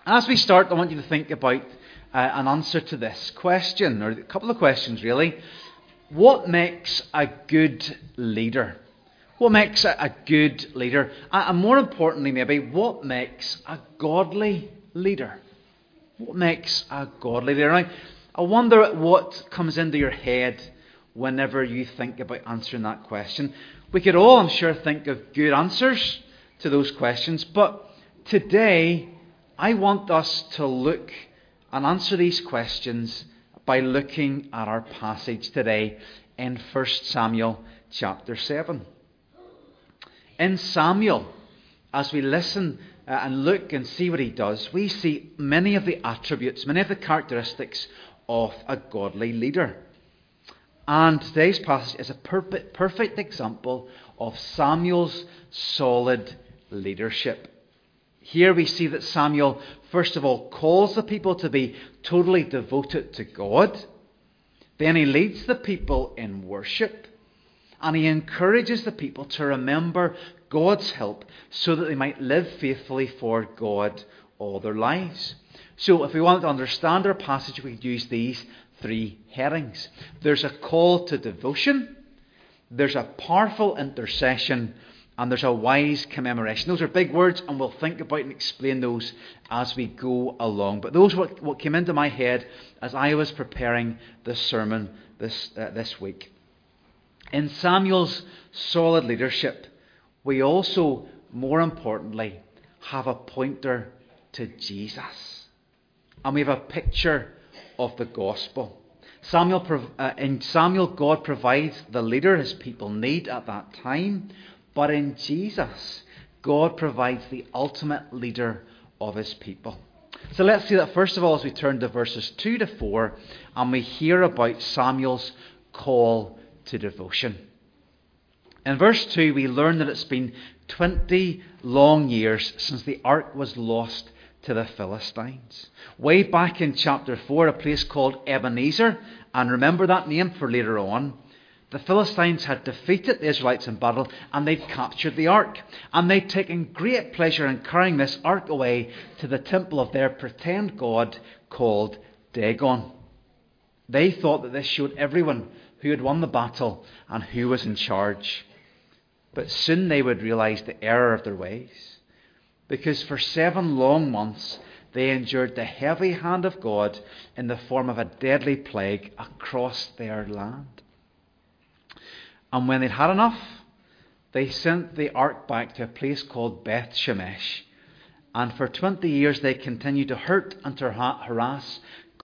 As we start, I want you to think about an answer to this question, or a couple of questions really. What makes a good leader? What makes a good leader? And more importantly, maybe, what makes a godly leader? What makes a godly leader? Now, I wonder what comes into your head whenever you think about answering that question. We could all, I'm sure, think of good answers to those questions, but today I want us to look and answer these questions by looking at our passage today in 1 Samuel chapter 7. In Samuel, as we listen and look and see what he does, we see many of the attributes, many of the characteristics of a godly leader. And today's passage is a perfect example of Samuel's solid leadership. Here we see that Samuel, first of all, calls the people to be totally devoted to God. Then he leads the people in worship. And he encourages the people to remember God's help so that they might live faithfully for God all their lives. So if we want to understand our passage, we could use these three headings. There's a call to devotion, there's a powerful intercession, and there's a wise commemoration. Those are big words, and we'll think about and explain those as we go along. But those were what came into my head as I was preparing this sermon this week. In Samuel's solid leadership, we also, more importantly, have a pointer to Jesus. And we have a picture of the gospel. In Samuel, God provides the leader his people need at that time. But in Jesus, God provides the ultimate leader of his people. So let's see that first of all as we turn to verses 2 to 4 and we hear about Samuel's call to devotion. In verse 2 we learn that it's been 20 long years since the ark was lost to the Philistines. Way back in chapter 4, a place called Ebenezer, and remember that name for later on, the Philistines had defeated the Israelites in battle and they'd captured the ark. And they'd taken great pleasure in carrying this ark away to the temple of their pretend god called Dagon. They thought that this showed everyone who had won the battle and who was in charge. But soon they would realize the error of their ways. Because for 7 long months they endured the heavy hand of God in the form of a deadly plague across their land. And when they'd had enough, they sent the ark back to a place called Beth Shemesh. And for 20 years they continued to hurt and to harass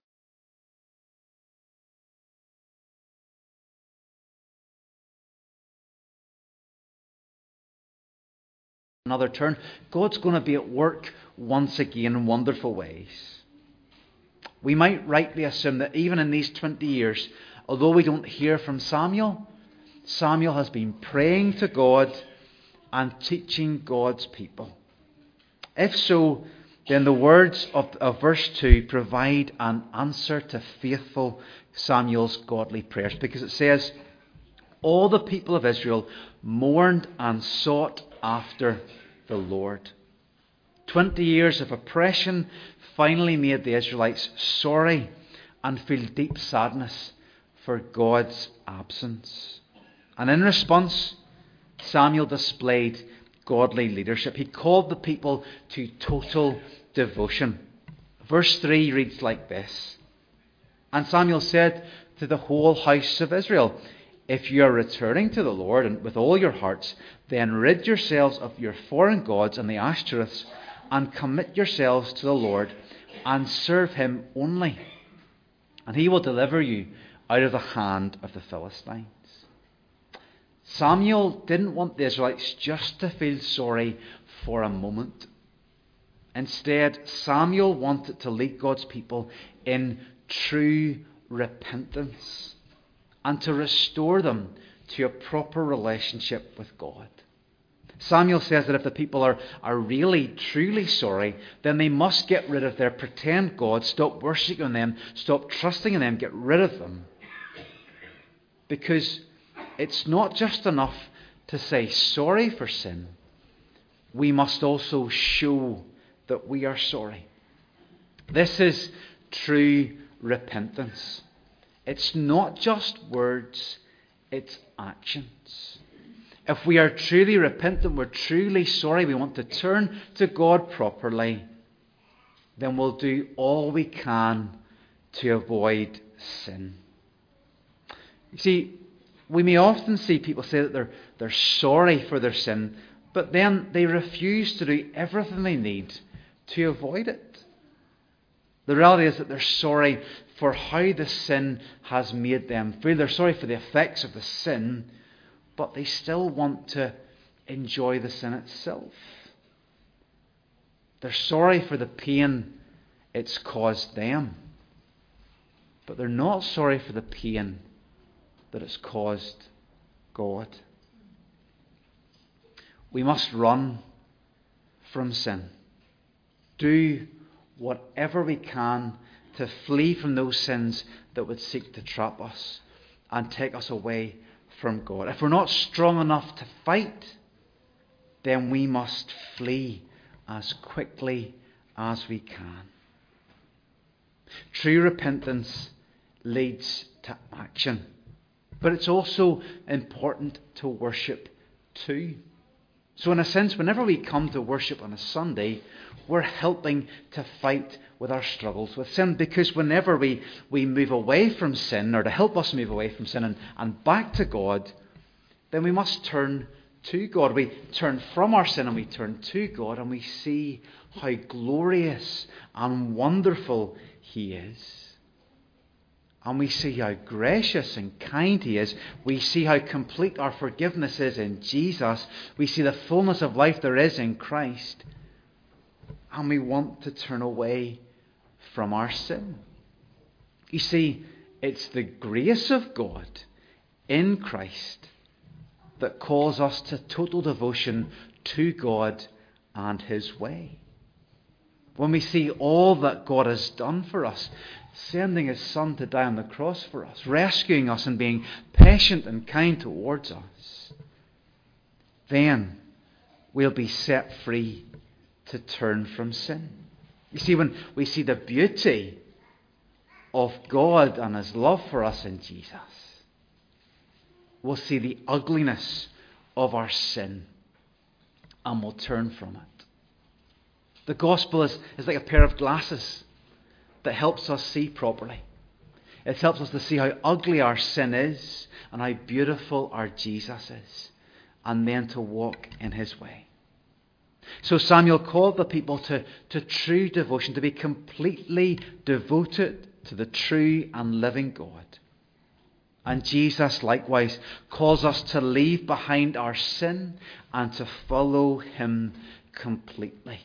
another turn. God's going to be at work once again in wonderful ways. We might rightly assume that even in these 20 years, although we don't hear from Samuel, Samuel has been praying to God and teaching God's people. If so, then the words of verse 2 provide an answer to faithful Samuel's godly prayers, because it says, all the people of Israel mourned and sought after the Lord. 20 years of oppression finally made the Israelites sorry and feel deep sadness for God's absence. And in response, Samuel displayed godly leadership. He called the people to total devotion. Verse 3 reads like this. And Samuel said to the whole house of Israel, if you are returning to the Lord and with all your hearts, then rid yourselves of your foreign gods and the Ashtoreths, and commit yourselves to the Lord, and serve him only. And he will deliver you out of the hand of the Philistines. Samuel didn't want the Israelites just to feel sorry for a moment. Instead, Samuel wanted to lead God's people in true repentance and to restore them to a proper relationship with God. Samuel says that if the people are really, truly sorry, then they must get rid of their pretend gods, stop worshipping them, stop trusting in them, get rid of them. Because it's not just enough to say sorry for sin. We must also show that we are sorry. This is true repentance. It's not just words, it's actions. If we are truly repentant, we're truly sorry, we want to turn to God properly, then we'll do all we can to avoid sin. You see, we may often see people say that they're sorry for their sin, but then they refuse to do everything they need to avoid it. The reality is that they're sorry for how the sin has made them feel. They're sorry for the effects of the sin, but they still want to enjoy the sin itself. They're sorry for the pain it's caused them, but they're not sorry for the pain that it's caused God. We must run from sin. Do whatever we can to flee from those sins that would seek to trap us and take us away from God. If we're not strong enough to fight, then we must flee as quickly as we can. True repentance leads to action, but it's also important to worship too. So in a sense, whenever we come to worship on a Sunday, we're helping to fight with our struggles with sin, because whenever we move away from sin, or to help us move away from sin and back to God, then we must turn to God. We turn from our sin and we turn to God, and we see how glorious and wonderful He is. And we see how gracious and kind He is. We see how complete our forgiveness is in Jesus. We see the fullness of life there is in Christ. And we want to turn away from our sin. You see, it's the grace of God in Christ that calls us to total devotion to God and His way. When we see all that God has done for us, sending His Son to die on the cross for us, rescuing us and being patient and kind towards us, then we'll be set free to turn from sin. You see, when we see the beauty of God and His love for us in Jesus, we'll see the ugliness of our sin and we'll turn from it. The gospel is like a pair of glasses that helps us see properly. It helps us to see how ugly our sin is and how beautiful our Jesus is, and then to walk in His way. So Samuel called the people to true devotion, to be completely devoted to the true and living God. And Jesus likewise calls us to leave behind our sin and to follow Him completely.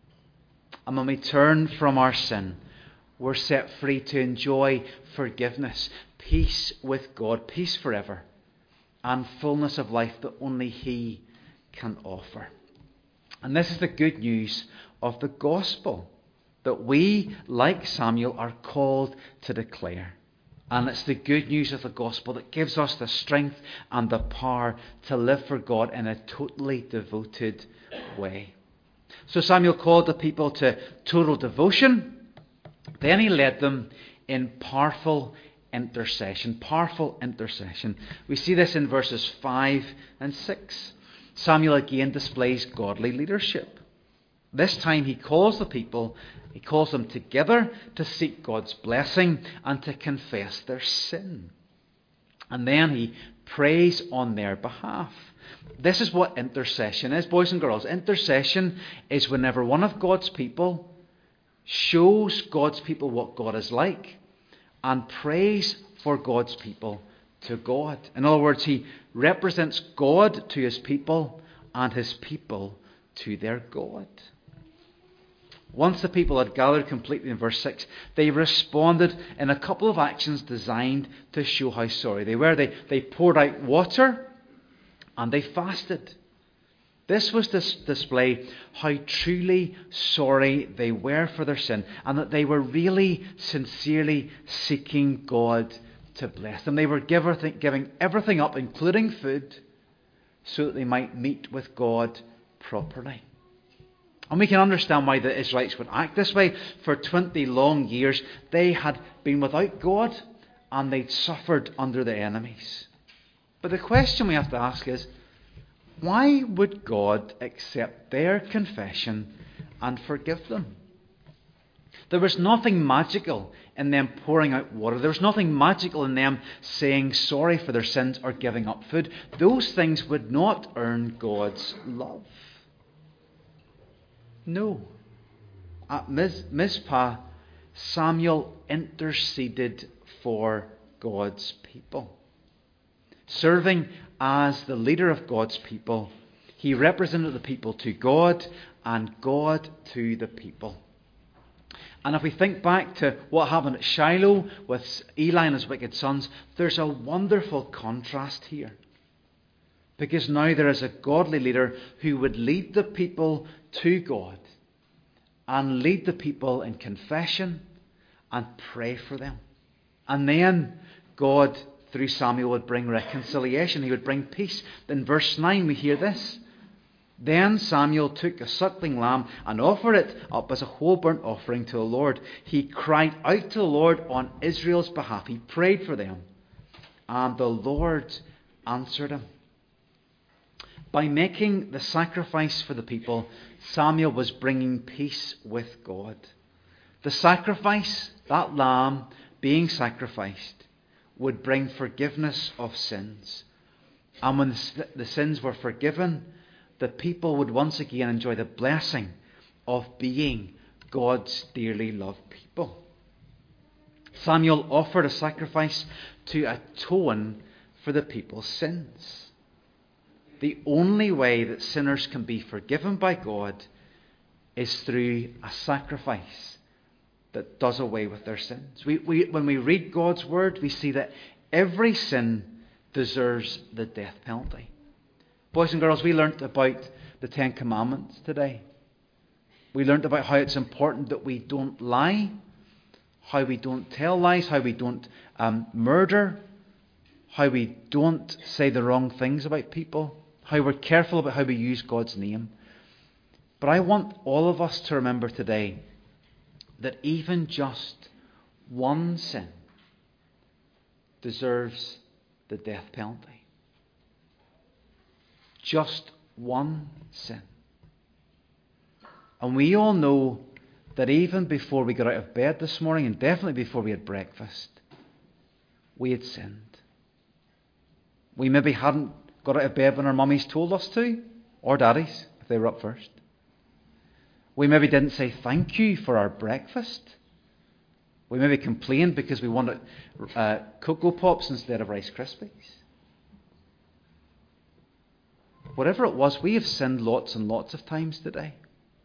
And when we turn from our sin, we're set free to enjoy forgiveness, peace with God, peace forever, and fullness of life that only He can offer. And this is the good news of the gospel that we, like Samuel, are called to declare. And it's the good news of the gospel that gives us the strength and the power to live for God in a totally devoted way. So Samuel called the people to total devotion. Then he led them in powerful intercession. Powerful intercession. We see this in verses 5 and 6. Samuel again displays godly leadership. This time he calls the people, he calls them together to seek God's blessing and to confess their sin. And then he prays on their behalf. This is what intercession is, boys and girls. Intercession is whenever one of God's people shows God's people what God is like and prays for God's people to God. In other words, he represents God to his people and his people to their God. Once the people had gathered completely in verse 6, they responded in a couple of actions designed to show how sorry they were. They poured out water and they fasted. This was to display how truly sorry they were for their sin and that they were really, sincerely seeking God to bless them. They were giving everything up, including food, so that they might meet with God properly. And we can understand why the Israelites would act this way. For 20 long years, they had been without God and they'd suffered under their enemies. But the question we have to ask is, why would God accept their confession and forgive them? There was nothing magical in them pouring out water. There was nothing magical in them saying sorry for their sins or giving up food. Those things would not earn God's love. No. At Mizpah, Samuel interceded for God's people. Serving as the leader of God's people, he represented the people to God and God to the people. And if we think back to what happened at Shiloh with Eli and his wicked sons, there's a wonderful contrast here. Because now there is a godly leader who would lead the people to God and lead the people in confession and pray for them. And then God, through Samuel, would bring reconciliation. He would bring peace. In verse 9 we hear this. Then Samuel took a suckling lamb and offered it up as a whole burnt offering to the Lord. He cried out to the Lord on Israel's behalf. He prayed for them. And the Lord answered him. By making the sacrifice for the people, Samuel was bringing peace with God. The sacrifice, that lamb being sacrificed, would bring forgiveness of sins. And when the sins were forgiven, the people would once again enjoy the blessing of being God's dearly loved people. Samuel offered a sacrifice to atone for the people's sins. The only way that sinners can be forgiven by God is through a sacrifice that does away with their sins. When we read God's word, we see that every sin deserves the death penalty. Boys and girls, we learnt about the Ten Commandments today. We learnt about how it's important that we don't lie, how we don't tell lies, how we don't murder, how we don't say the wrong things about people, how we're careful about how we use God's name. But I want all of us to remember today that even just one sin deserves the death penalty. Just one sin. And we all know that even before we got out of bed this morning, and definitely before we had breakfast, we had sinned. We maybe hadn't got out of bed when our mummies told us to, or daddies, if they were up first. We maybe didn't say thank you for our breakfast. We maybe complained because we wanted Cocoa Pops instead of Rice Krispies. Whatever it was, we have sinned lots and lots of times today.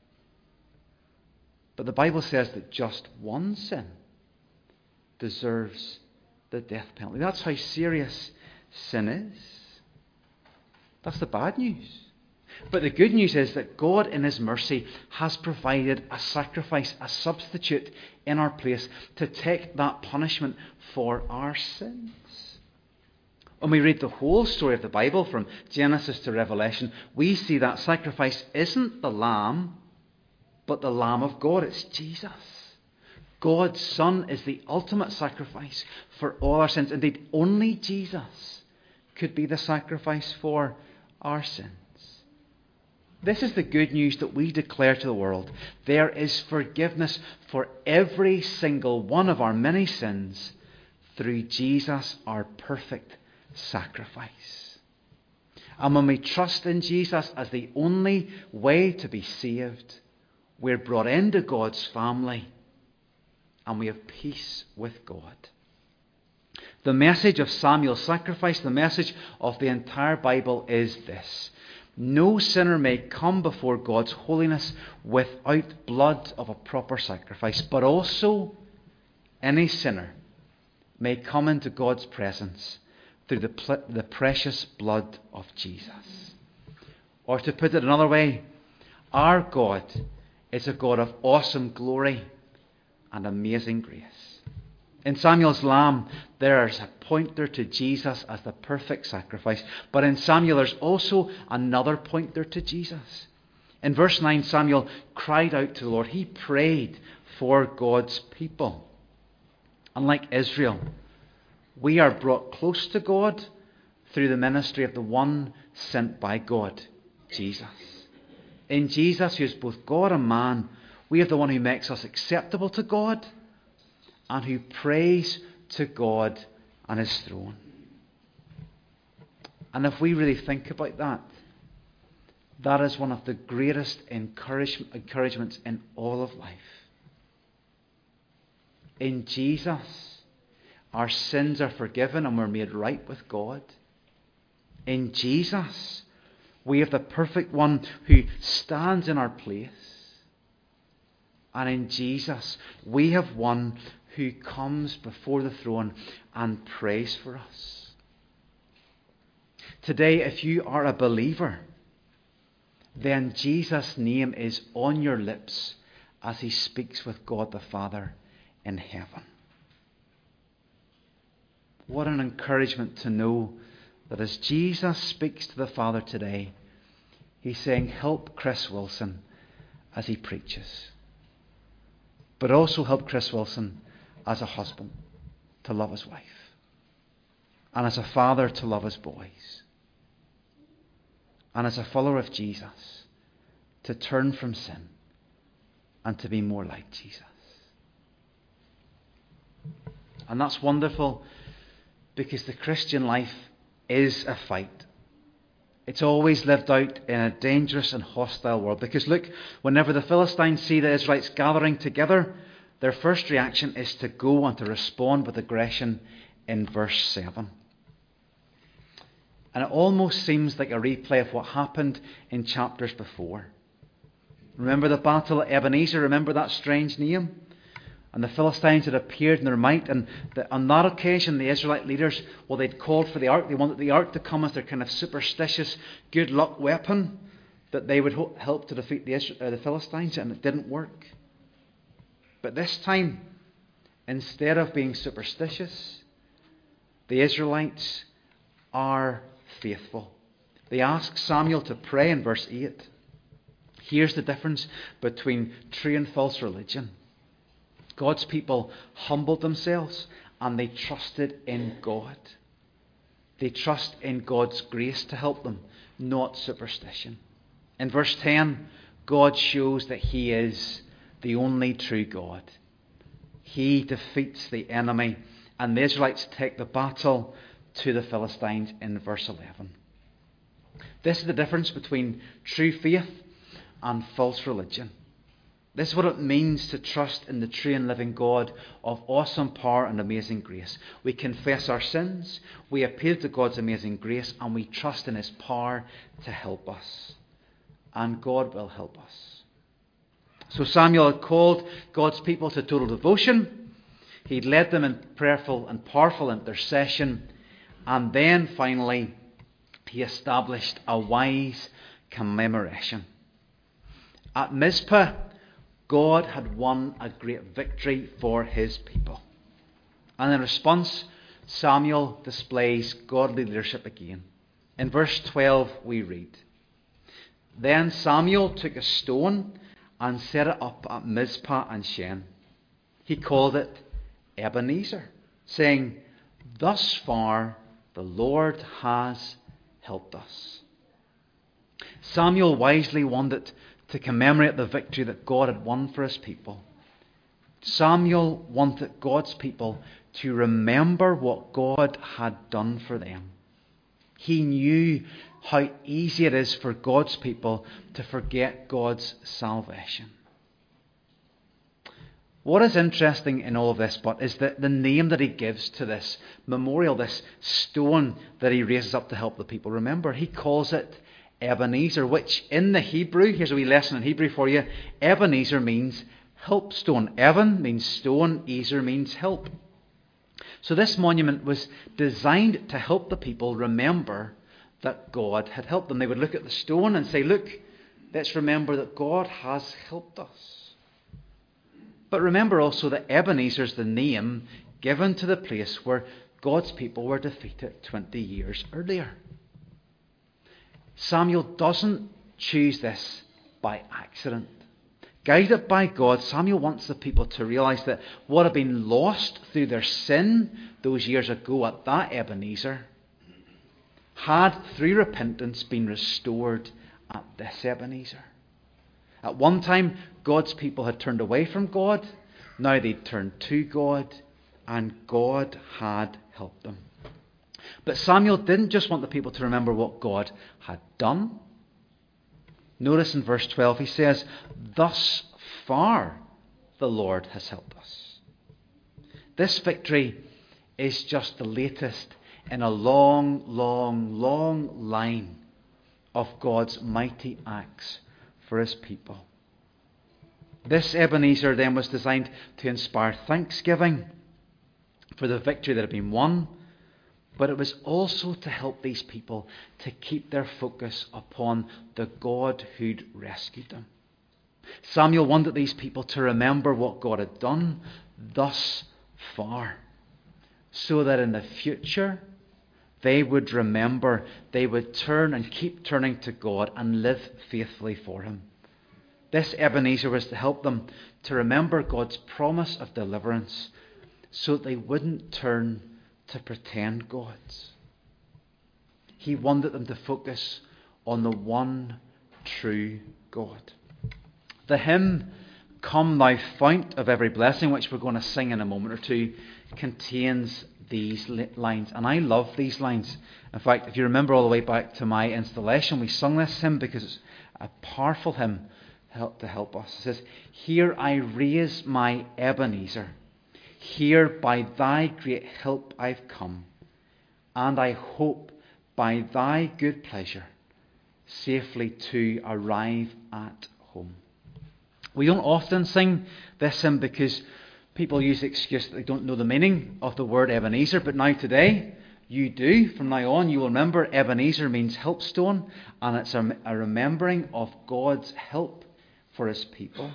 But the Bible says that just one sin deserves the death penalty. That's how serious sin is. That's the bad news. But the good news is that God in His mercy has provided a sacrifice, a substitute in our place to take that punishment for our sins. When we read the whole story of the Bible from Genesis to Revelation, we see that sacrifice isn't the Lamb, but the Lamb of God. It's Jesus. God's Son is the ultimate sacrifice for all our sins. Indeed, only Jesus could be the sacrifice for our sins. This is the good news that we declare to the world. There is forgiveness for every single one of our many sins through Jesus, our perfect sacrifice. And when we trust in Jesus as the only way to be saved, we're brought into God's family and we have peace with God. The message of Samuel's sacrifice, the message of the entire Bible is this: no sinner may come before God's holiness without blood of a proper sacrifice, but also any sinner may come into God's presence through the precious blood of Jesus. Or to put it another way, our God is a God of awesome glory and amazing grace. In Samuel's lamb, there's a pointer to Jesus as the perfect sacrifice. But in Samuel, there's also another pointer to Jesus. In verse 9, Samuel cried out to the Lord. He prayed for God's people. Unlike Israel, we are brought close to God through the ministry of the one sent by God, Jesus. In Jesus, who is both God and man, we have the one who makes us acceptable to God and who prays to God and his throne. And if we really think about that, that is one of the greatest encouragements in all of life. In Jesus, our sins are forgiven and we're made right with God. In Jesus, we have the perfect one who stands in our place. And in Jesus, we have one who comes before the throne and prays for us. Today, if you are a believer, then Jesus' name is on your lips as he speaks with God the Father in heaven. What an encouragement to know that as Jesus speaks to the Father today, he's saying, help Chris Wilson as he preaches. But also help Chris Wilson as a husband to love his wife. And as a father to love his boys. And as a follower of Jesus to turn from sin and to be more like Jesus. And that's wonderful because the Christian life is a fight. It's always lived out in a dangerous and hostile world. Because look, whenever the Philistines see the Israelites gathering together, their first reaction is to go and to respond with aggression in verse 7. And it almost seems like a replay of what happened in chapters before. Remember the battle at Ebenezer? Remember that strange name? And the Philistines had appeared in their might. And on that occasion, the Israelite leaders, well, they'd called for the ark. They wanted the ark to come as their kind of superstitious good luck weapon that they would help to defeat the Philistines. And it didn't work. But this time, instead of being superstitious, the Israelites are faithful. They ask Samuel to pray in verse 8. Here's the difference between true and false religion. God's people humbled themselves and they trusted in God. They trust in God's grace to help them, not superstition. In verse 10, God shows that he is the only true God. He defeats the enemy, and the Israelites take the battle to the Philistines in verse 11. This is the difference between true faith and false religion. This is what it means to trust in the true and living God of awesome power and amazing grace. We confess our sins, we appeal to God's amazing grace, and we trust in his power to help us. And God will help us. So Samuel had called God's people to total devotion. He'd led them in prayerful and powerful intercession. And then finally, he established a wise commemoration. At Mizpah, God had won a great victory for his people. And in response, Samuel displays godly leadership again. In verse 12 we read, Then Samuel took a stone and set it up at Mizpah and Shen. He called it Ebenezer, saying, Thus far the Lord has helped us. Samuel wisely wanted to commemorate the victory that God had won for his people. Samuel wanted God's people to remember what God had done for them. He knew how easy it is for God's people to forget God's salvation. What is interesting in all of this, but is that the name that he gives to this memorial, this stone that he raises up to help the people. Remember, he calls it Ebenezer, which in the Hebrew, here's a wee lesson in Hebrew for you, Ebenezer means help stone. Eben means stone, Ezer means help. So this monument was designed to help the people remember that God had helped them. They would look at the stone and say, look, let's remember that God has helped us. But remember also that Ebenezer is the name given to the place where God's people were defeated 20 years earlier. Samuel doesn't choose this by accident. Guided by God, Samuel wants the people to realise that what had been lost through their sin those years ago at that Ebenezer had, through repentance, been restored at this Ebenezer. At one time, God's people had turned away from God. Now they'd turned to God, and God had helped them. But Samuel didn't just want the people to remember what God had done. Notice in verse 12 he says, "Thus far the Lord has helped us." This victory is just the latest in a long, long, long line of God's mighty acts for his people. This Ebenezer then was designed to inspire thanksgiving for the victory that had been won, but it was also to help these people to keep their focus upon the God who'd rescued them. Samuel wanted these people to remember what God had done thus far, so that in the future they would remember, they would turn and keep turning to God and live faithfully for him. This Ebenezer was to help them to remember God's promise of deliverance so that they wouldn't turn to pretend gods. He wanted them to focus on the one true God. The hymn, "Come Thou Fount of Every Blessing," which we're going to sing in a moment or two, contains these lines. And I love these lines. In fact, if you remember all the way back to my installation, we sung this hymn because it's a powerful hymn to help us. It says, "Here I raise my Ebenezer. Here by thy great help I've come, and I hope by thy good pleasure safely to arrive at home." We don't often sing this hymn because people use the excuse that they don't know the meaning of the word Ebenezer, but now today you do. From now on you will remember Ebenezer means helpstone, and it's a remembering of God's help for his people.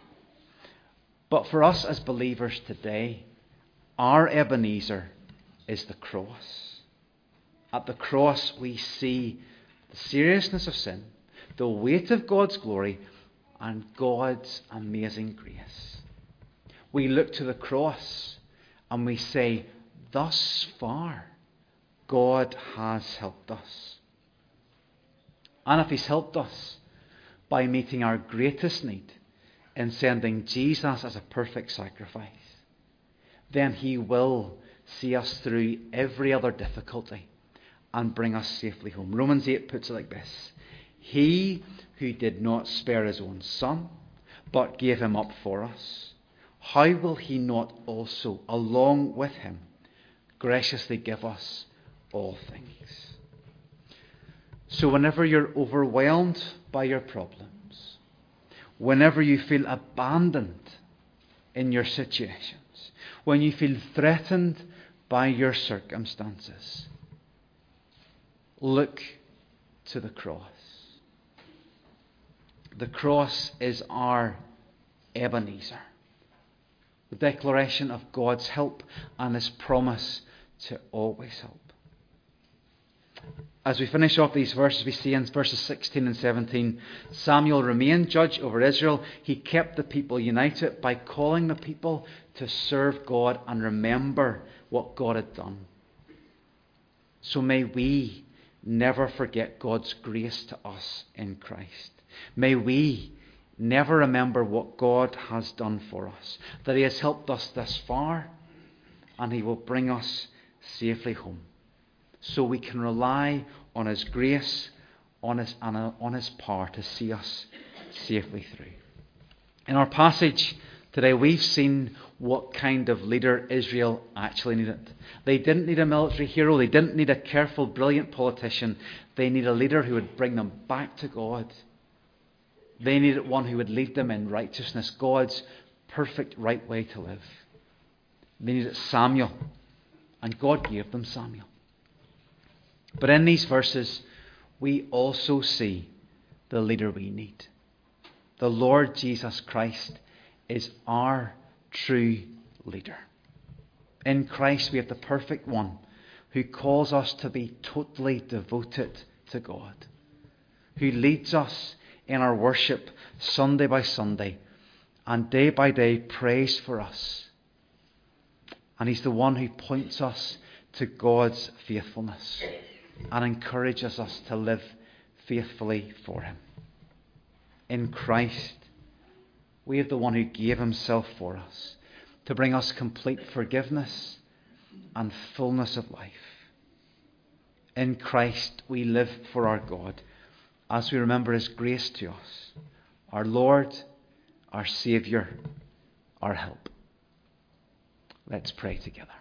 But for us as believers today, our Ebenezer is the cross. At the cross we see the seriousness of sin, the weight of God's glory, and God's amazing grace. We look to the cross and we say, thus far, God has helped us. And if he's helped us by meeting our greatest need in sending Jesus as a perfect sacrifice, then he will see us through every other difficulty and bring us safely home. Romans 8 puts it like this: "He who did not spare his own son, but gave him up for us, how will he not also, along with him, graciously give us all things?" So whenever you're overwhelmed by your problems, whenever you feel abandoned in your situations, when you feel threatened by your circumstances, look to the cross. The cross is our Ebenezer, the declaration of God's help and his promise to always help. As we finish off these verses, we see in verses 16 and 17, Samuel remained judge over Israel. He kept the people united by calling the people to serve God and remember what God had done. So may we never forget God's grace to us in Christ. May we never remember what God has done for us, that he has helped us this far, and he will bring us safely home. So we can rely on his grace, on his power to see us safely through. In our passage today, we've seen what kind of leader Israel actually needed. They didn't need a military hero. They didn't need a careful, brilliant politician. They needed a leader who would bring them back to God. They needed one who would lead them in righteousness, God's perfect right way to live. They needed Samuel, and God gave them Samuel. But in these verses, we also see the leader we need. The Lord Jesus Christ is our true leader. In Christ, we have the perfect one who calls us to be totally devoted to God, who leads us in our worship Sunday by Sunday and day by day prays for us. And he's the one who points us to God's faithfulness and encourages us to live faithfully for him. In Christ, we have the one who gave himself for us to bring us complete forgiveness and fullness of life. In Christ, we live for our God as we remember his grace to us, our Lord, our Saviour, our help. Let's pray together.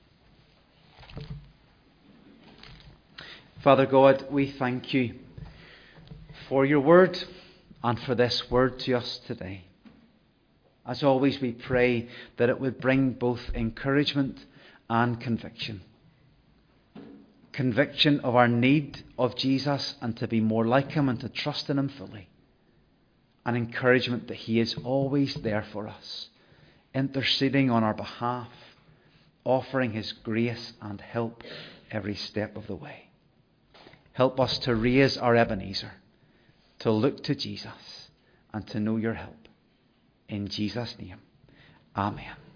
Father God, we thank you for your word and for this word to us today. As always, we pray that it would bring both encouragement and conviction. Conviction of our need of Jesus and to be more like him and to trust in him fully. And encouragement that he is always there for us, interceding on our behalf, offering his grace and help every step of the way. Help us to raise our Ebenezer, to look to Jesus and to know your help. In Jesus' name, amen.